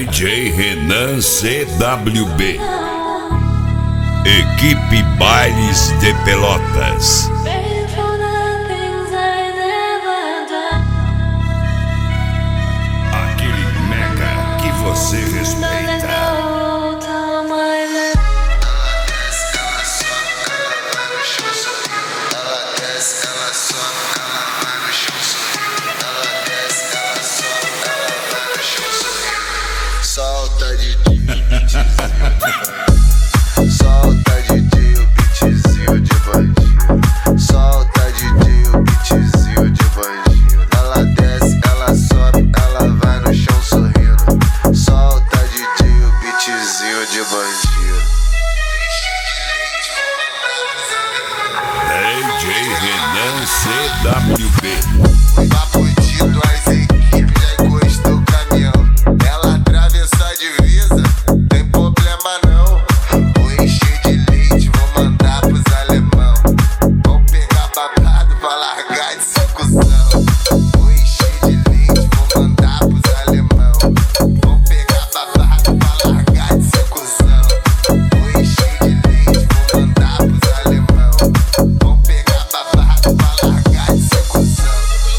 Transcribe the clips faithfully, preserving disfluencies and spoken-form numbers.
D J Renan C W B. Equipe Bailes de Pelotas. Aquele mega que você respeita. Solta D J, solta D J, o beatzinho de bandido. Solta D J, o beatzinho de bandido. Ela desce, ela sobe, ela vai no chão sorrindo. Solta D J, o beatzinho de bandido. D J Renan C W B. Papo bandido, as equipes já encostou o caminhão. Ela atravessa a divisa, tem problema não. Vou encher de leite, vou mandar pros alemão. Vou pegar babado pra largar de sucusão. Vou encher de leite, vou mandar pros alemão. Vou pegar babado pra largar de sucusão. Vou encher de leite, vou mandar pros alemão. Vou pegar babado pra largar de sucusão.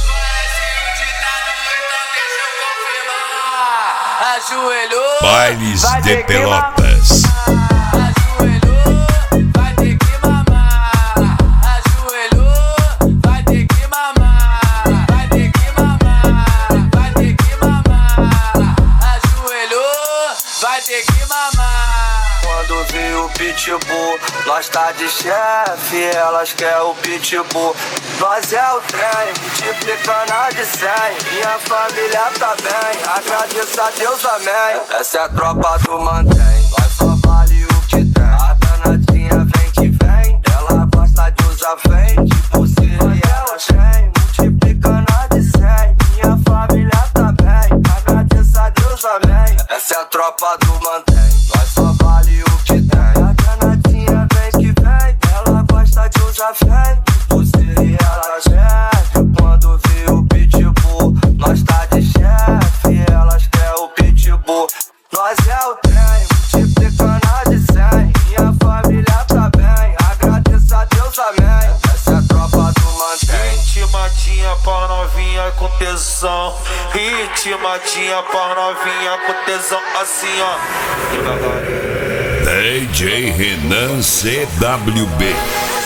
Ajoelhou, Bailes vai de ter que Pelotas. mamar. Ajoelhou, vai ter que mamar. Ajoelhou, vai ter que mamar. Vai ter que mamar, vai ter que mamar. Ajoelhou, vai ter que mamar. Quando vê o pitbull, nós tá de chefe, elas quer o pitbull. Nós é o trem, multiplicando a de cem. Minha família tá bem, agradeço a Deus, amém. Essa é a tropa do mantém, nós só vale o que tem. A danadinha vem que vem, ela gosta de usar frente. Pulseira e ela tem, multiplicando a de cem. Minha família tá bem, agradeço a Deus, amém. Essa é a tropa do mantém, nós só vale o que tem. A danadinha vem que vem, ela gosta de usar frente. Pulseira e ela chefe, quando vê o pitbull, nós tá de chefe, elas quer o pitbull. Nós é o trem, multiplicando a de cem. Minha família tá bem, agradeço a Deus, amém. Essa é a tropa do mantém. Ritmadinha pra novinha com tesão. Ritmadinha pra novinha com tesão. Assim ó, devagarinho. D J Renan C W B.